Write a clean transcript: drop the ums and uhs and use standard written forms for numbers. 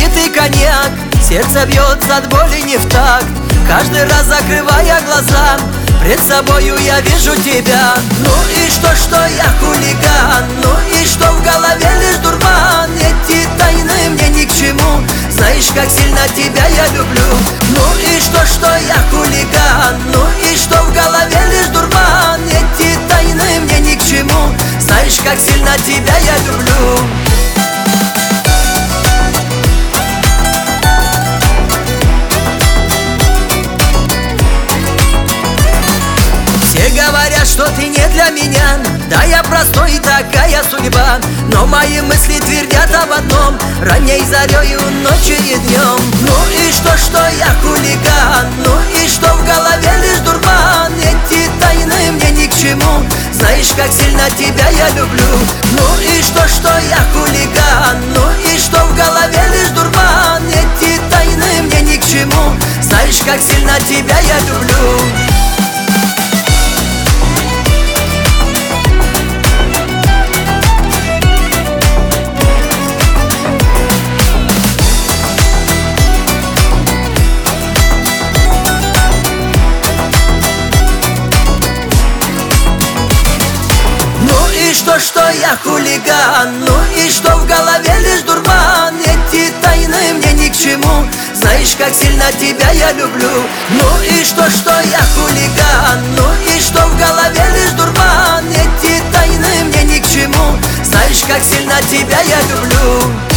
недопитый коньяк, сердце бьется от боли не в такт. Каждый раз закрывая глаза, пред собою я вижу тебя. Ну и что я хулиган? Ну и что в голове лишь дурман? Эти тайны мне ни к чему, знаешь, как сильно тебя я люблю. Ну и что я хулиган? Ну и что в голове лишь дурман? Эти тайны мне ни к чему, знаешь, как сильно тебя я люблю. Все говорят, что ты не для меня, да я простой и такая судьба. Но мои мысли твердят об одном: ранней зарею, ночью и днем. Ну и что я хулиган? Ну и что в голове лишь дурман? Эти тайны мне ни к чему, знаешь, как сильно тебя я люблю. Ну и что я хулиган? Ну и что в голове лишь дурман? Эти тайны мне ни к чему, знаешь, как сильно тебя я люблю. Что я хулиган? Ну и что в голове лишь дурман? Эти тайны мне ни к чему, знаешь, как сильно тебя я люблю. Ну и что я хулиган? Ну и что в голове лишь дурман? Эти тайны мне ни к чему, знаешь, как сильно тебя я люблю.